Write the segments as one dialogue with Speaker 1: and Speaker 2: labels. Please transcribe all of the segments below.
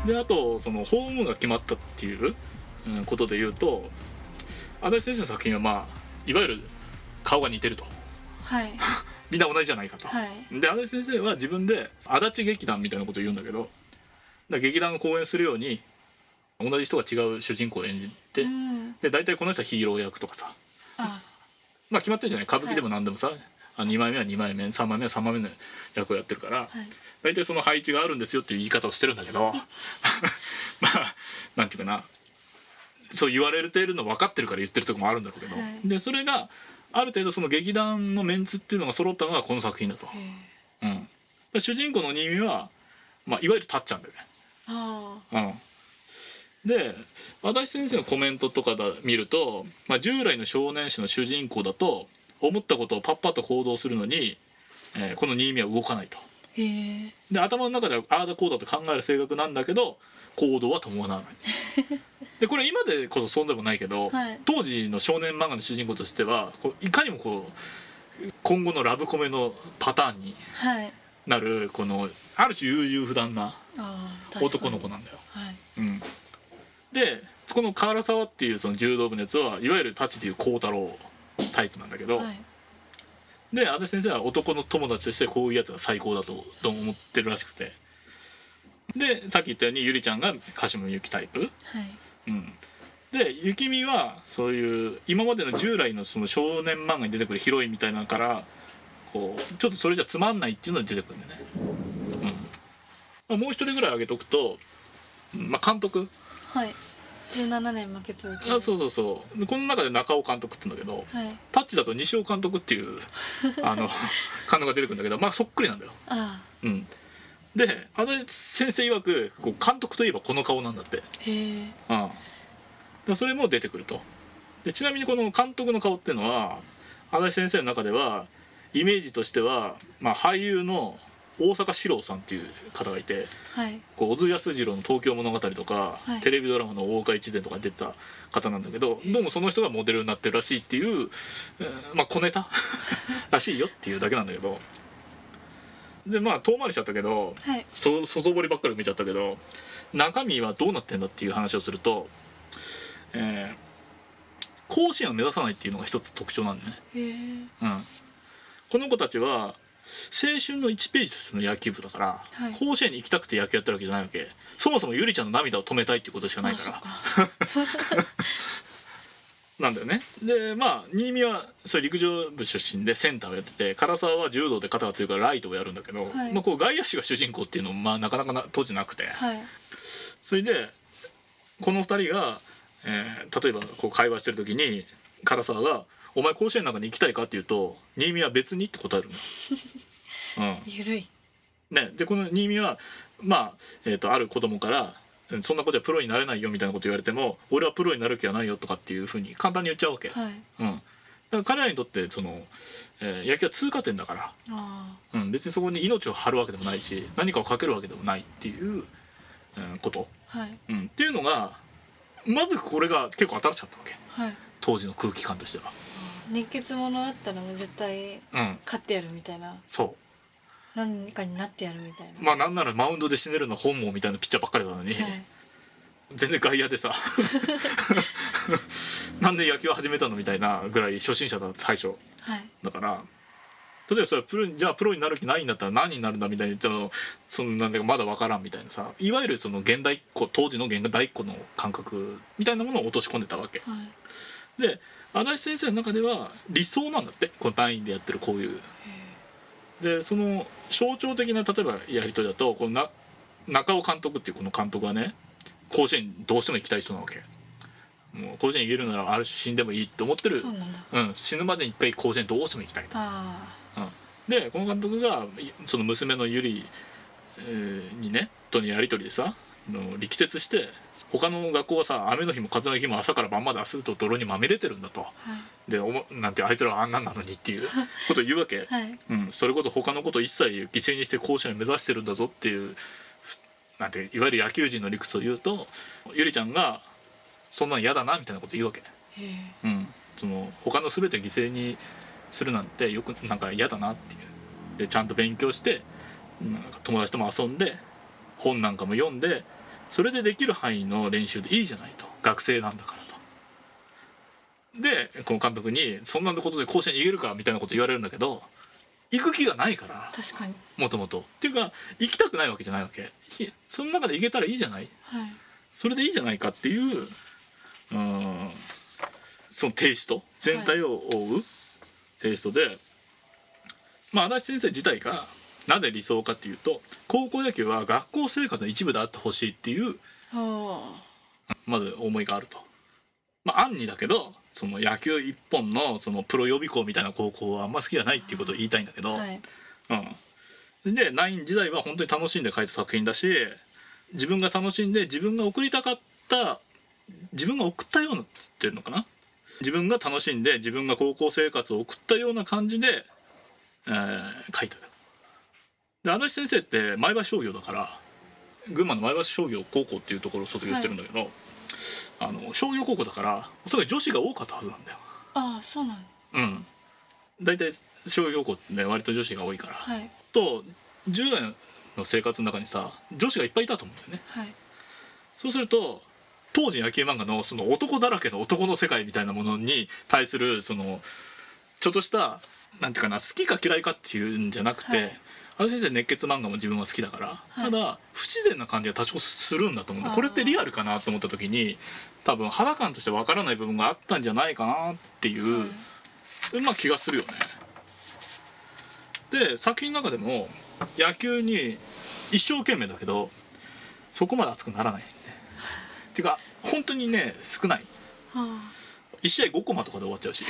Speaker 1: であとそのホームが決まったっていう、ことで言うと足立先生の作品はまあいわゆる顔が似てると、
Speaker 2: はい、
Speaker 1: みんな同じじゃないかと、
Speaker 2: はい、
Speaker 1: で足立先生は自分で足立劇団みたいなことを言うんだけど、だ劇団が公演するように同じ人が違う主人公を演じて、
Speaker 2: うん、
Speaker 1: で大体この人はヒーロー役とかさ、
Speaker 2: あ、
Speaker 1: まあ決まってるじゃない、歌舞伎でも何でもさ、2枚目は2枚目3枚目は3枚目の役をやってるから、
Speaker 2: はい、
Speaker 1: 大体その配置があるんですよっていう言い方をしてるんだけどまあなんていうかな、そう言われてるの分かってるから言ってるとこもあるんだろうけど、
Speaker 2: はい、
Speaker 1: でそれがある程度その劇団のメンツっていうのが揃ったのがこの作品だと、で主人公の新見は、まあ、いわゆるタッちゃんだよね。
Speaker 2: あ、
Speaker 1: で足立先生のコメントとかだ見ると、まあ、従来の少年誌の主人公だと思ったことをパッパッと行動するのに、この新見は動かないと。
Speaker 2: へ
Speaker 1: で頭の中ではああだこうだと考える性格なんだけど行動は伴わないでこれ今でこそそうでもないけど、
Speaker 2: はい、
Speaker 1: 当時の少年漫画の主人公としてはこういかにもこう今後のラブコメのパターンになる、このある種優柔不断な男の子なんだよ。
Speaker 2: はい、
Speaker 1: でこの唐沢っていうその柔道部のやつはいわゆる太刀でいう孝太郎タイプなんだけど、
Speaker 2: はい、
Speaker 1: で足立先生は男の友達としてこういうやつが最高だと思ってるらしくて、でさっき言ったようにゆりちゃんが鹿島みゆきタイプ、
Speaker 2: はい、
Speaker 1: で雪見はそういう今までの従来のその少年漫画に出てくるヒロインみたいなのからこうちょっとそれじゃつまんないっていうのに出てくるんだよね。もう一人ぐらい挙げとくと、まあ、監督、はい、
Speaker 2: 17年負け続け
Speaker 1: る。そうそうそう。この中で中尾監督って言うんだけど、はい、タッチだと西尾監督っていう監督が出てくるんだけど、まあそっくりなんだよ。で足立先生曰くこう監督といえばこの顔なんだって。へえ。それも出てくると。でちなみにこの監督の顔っていうのは足立先生の中ではイメージとしては、まあ、俳優の大阪史郎さんっていう方がいて、はい、こう小津安二郎の「東京物語」とか、はい、テレビドラマの「大岡越前」とかに出てた方なんだけど、どうもその人がモデルになってるらしいっていう、まあ小ネタらしいよっていうだけなんだけど、でまあ遠回りしちゃったけど、はい、外堀ばっかり見ちゃったけど中身はどうなってんだっていう話をすると、甲子園を目指さないっていうのが一つ特徴なんだね。この子たちは青春の1ページとしての野球部だから、はい、甲子園に行きたくて野球やってるわけじゃないわけ。そもそもゆりちゃんの涙を止めたいっていうことしかないからなんだよね。でまあ新見はそれ陸上部出身でセンターをやってて、唐沢は柔道で肩が強いからライトをやるんだけど、はい、まあ、こう外野手が主人公っていうのもまあなかなか当時なくて、はい、それでこの2人が、例えばこう会話してる時に唐沢がお前甲子園なんかに行きたいかって言うと新見は別にって答えるの
Speaker 2: ゆるい、
Speaker 1: ね。でこの新見はまあ、ある子供からそんなことじゃプロになれないよみたいなこと言われても俺はプロになる気はないよとかっていうふうに簡単に言っちゃうわけ、はい、だから彼らにとってその、野球は通過点だから、別にそこに命を張るわけでもないし何かをかけるわけでもないっていう、こと、はい、っていうのがまずこれが結構新しかったわけ、はい、当時の空気感としては。
Speaker 2: 熱血ものだったらもう絶対勝ってやるみたいな、
Speaker 1: そう
Speaker 2: 何かになってやるみたいな、
Speaker 1: まあなんならマウンドで死ねるのは本望みたいなピッチャーばっかりなのに、はい、全然外野でさなんで野球を始めたのみたいなぐらい初心者だ最初、はい、だから例えばそれじゃあプロになる気ないんだったら何になるんだみたいに言ってもそのなんていうかまだ分からんみたいなさ、いわゆるその現代っ子当時の現代っ子の感覚みたいなものを落とし込んでたわけ、はい、で足立先生の中では理想なんだってこの単位でやってるこういう。でその象徴的な例えばやり取りだとこの中尾監督っていうこの監督はね甲子園どうしても行きたい人なわけ。もう甲子園行けるならある種死んでもいいって思ってる、死ぬまでに一回甲子園どうしても行きたいと。でこの監督がその娘のゆりにねとのやり取りでさ力説して他の学校はさ雨の日も風の日も朝から晩まで汗と泥にまみれてるんだと、はい、でなんてあいつらはあんなんなのにっていうことを言うわけ、はい、それこそ他のことを一切犠牲にして甲子園を目指してるんだぞっていうなんていわゆる野球人の理屈を言うとゆりちゃんがそんなん嫌だなみたいなことを言うわけ、その他の全て犠牲にするなんてよくなんか嫌だなっていうでちゃんと勉強してなんか友達とも遊んで本なんかも読んでそれでできる範囲の練習でいいじゃないと、学生なんだからと。でこの監督にそんなことで甲子園に行けるかみたいなこと言われるんだけど、行く気がないから、
Speaker 2: 確かに
Speaker 1: もともとっていうか行きたくないわけじゃないわけ。その中で行けたらいいじゃない、
Speaker 2: はい、
Speaker 1: それでいいじゃないかっていう、そのテイスト、全体を追うテイストで、まあ足立先生自体がなぜ理想かっていうと、高校野球は学校生活の一部であってほしいっていうまず思いがあると。まあ暗にだけど、その野球一本のそのプロ予備校みたいな高校はあんま好きじゃないっていうことを言いたいんだけど、
Speaker 2: はい、
Speaker 1: でナイン時代は本当に楽しんで書いた作品だし、自分が楽しんで自分が送りたかった、自分が送ったようなっていうのかな、自分が楽しんで自分が高校生活を送ったような感じで、書いた。で足立先生って前橋商業だから、群馬の前橋商業高校っていうところを卒業してるんだけど、商業高校だからおそらく女子が多かったはずなんだよ。
Speaker 2: ああそうなんだ。
Speaker 1: 大体商業高校ってね割と女子が多いから、
Speaker 2: はい、
Speaker 1: と10代の生活の中にさ女子がいっぱいいたと思うんだよね、
Speaker 2: はい、
Speaker 1: そうすると当時野球漫画のその男だらけの男の世界みたいなものに対するそのちょっとしたなんていうかな、好きか嫌いかっていうんじゃなくて、はい、足立先生熱血漫画も自分は好きだから、はい、ただ不自然な感じが多少するんだと思うんだ。これってリアルかなと思った時に多分肌感として分からない部分があったんじゃないかなっていう、はい、まあ気がするよね。で作品の中でも野球に一生懸命だけどそこまで熱くならないっていうか本当にね少ない、1試合5コマとかで終わっちゃうし、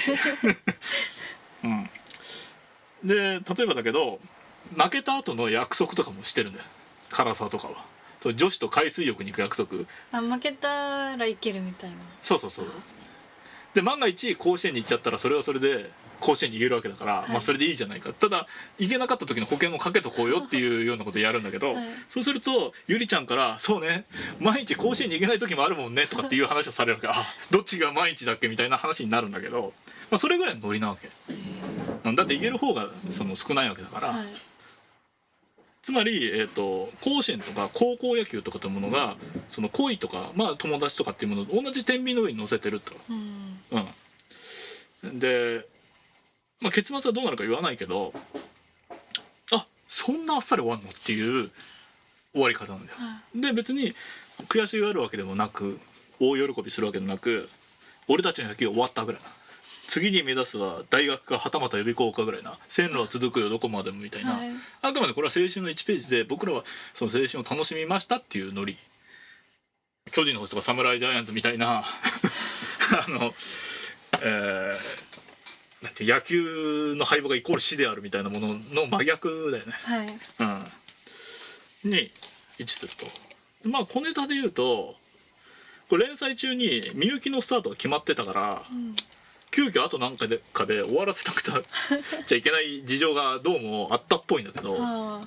Speaker 1: で例えばだけど負けた後の約束とかもしてるんだよ、唐沢とかは。そう女子と海水浴に行く約束、
Speaker 2: 負けたらいけるみたいな。
Speaker 1: そうで万が一甲子園に行っちゃったらそれはそれで甲子園に行けるわけだから、はい、まあそれでいいじゃないか。ただ行けなかった時の保険もかけとこうよっていうようなことをやるんだけど、はい、そうするとゆりちゃんから「そうね毎日甲子園に行けない時もあるもんね」とかっていう話をされるわけ。あどっちが毎日だっけみたいな話になるんだけど、まあ、それぐらいのノリなわけだって行ける方がその少ないわけだから、はい、つまり、甲子園とか高校野球とかというものがその恋とか、まあ、友達とかっていうものと同じ天秤の上に乗せてると、で、まあ、結末はどうなるか言わないけど、あそんなあっさり終わんのっていう終わり方なんだよ、で別に悔しがるわけでもなく大喜びするわけでもなく、俺たちの野球終わったぐらいな、次に目指すは大学かはたまた予備校かぐらいな、線路は続くよどこまでもみたいな、はい、あくまでこれは青春の1ページで僕らはその青春を楽しみましたっていうノリ、巨人の星とか侍ジャイアンツみたいななんて野球の敗北がイコール死であるみたいなものの真逆だよね、はい、に位置すると。まあ小ネタで言うとこれ連載中にみゆきのスタートが決まってたから、急遽あと何回かで終わらせなくちゃいけない事情がどうもあったっぽいんだけど、ま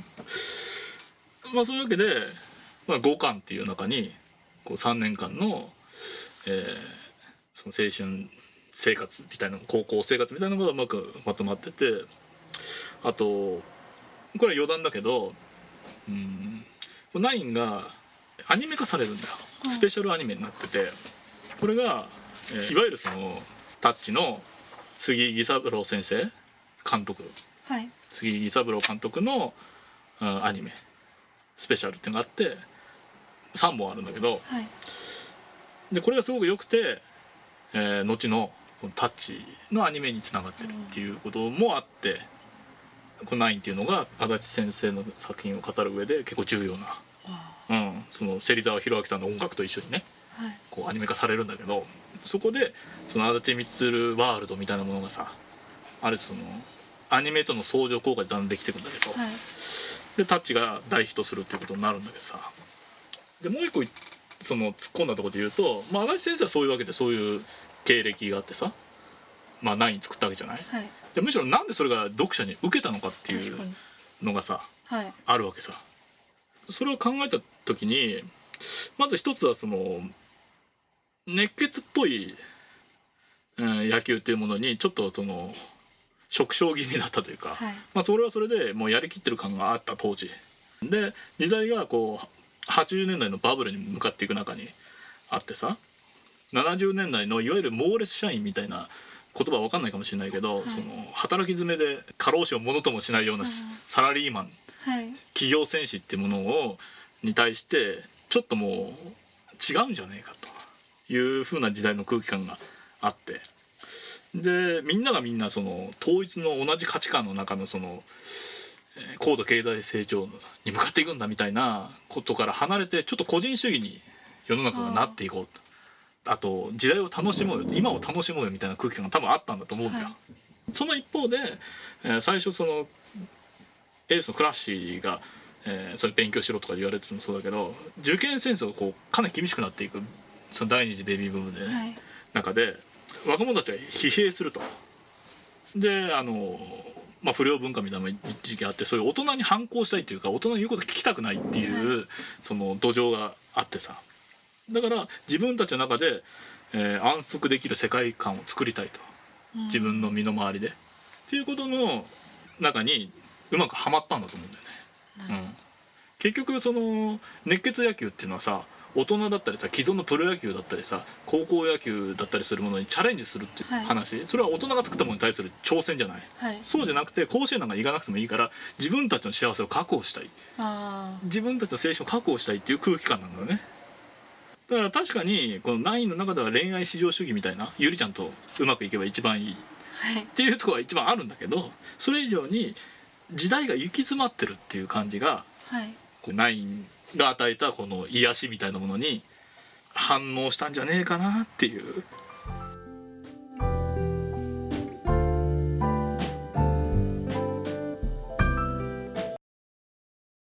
Speaker 1: あそういうわけで、まあ、5巻っていう中にこう3年間の、その青春生活みたいな高校生活みたいなのがうまくまとまってて、あとこれは余談だけど、ナインがアニメ化されるんだよ、スペシャルアニメになってて、これが、いわゆるそのタッチの杉木三郎先生監督、はい、杉木三郎監督の、アニメスペシャルっていうのがあって3本あるんだけど、はい、でこれがすごく良くて、後のタッチのアニメにつながってるっていうこともあって、このナインっていうのが足立先生の作品を語る上で結構重要な、その芹沢宏明さんの音楽と一緒にね、はい、こうアニメ化されるんだけど、そこでその足立満ワールドみたいなものがさ、あれそのアニメとの相乗効果でだんだんできてくんだけど、はい、でタッチが大ヒットするっていうことになるんだけどさ、でもう一個その突っ込んだところで言うと、まあ、足立先生はそういうわけでそういう経歴があってさ、まあ、ナイン作ったわけじゃない、はい、でむしろなんでそれが読者に受けたのかっていうのがさ、はい、あるわけさ。それを考えた時にまず一つはその熱血っぽい、野球っていうものにちょっとその縮小気味だったというか、はい、まあ、それはそれでもうやりきってる感があった当時で、時代がこう 80年代のバブルに向かっていく中にあってさ、70年代のいわゆるモーレス社員みたいな言葉は分かんないかもしれないけど、その働き詰めで過労死をものともしないようなサラリーマン、企業戦士っていうものに対してちょっともう違うんじゃねえかという風な時代の空気感があって、でみんながみんなその統一の同じ価値観の中のその高度経済成長に向かっていくんだみたいなことから離れて、ちょっと個人主義に世の中がなっていこうと、あと時代を楽しもうよ、今を楽しもうよみたいな空気感が多分あったんだと思うんだよ。その一方で、最初そのエースのクラッシーが、それ勉強しろとか言われてもそうだけど、受験戦争がこうかなり厳しくなっていくその第二次ベビーブームで、中で若者たちが疲弊すると。で不良文化みたいな時期あって、そういう大人に反抗したいというか大人の言うこと聞きたくないっていう、その土壌があってさ、だから自分たちの中で、安息できる世界観を作りたいと、自分の身の回りでっていうことの中にうまくはまったんだと思うんだよね。結局その熱血野球っていうのはさ、大人だったりさ、既存のプロ野球だったりさ、高校野球だったりするものにチャレンジするっていう話、それは大人が作ったものに対する挑戦じゃない、そうじゃなくて甲子園なんかに行かなくてもいいから自分たちの幸せを確保したい、自分たちの青春を確保したいっていう空気感なんだよね。だから確かにこの9の中では恋愛至上主義みたいな、ゆりちゃんとうまくいけば一番いいっていうところが一番あるんだけど、それ以上に時代が行き詰まってるっていう感じが、9が与えたこの癒しみたいなものに反応したんじゃねえかなっていう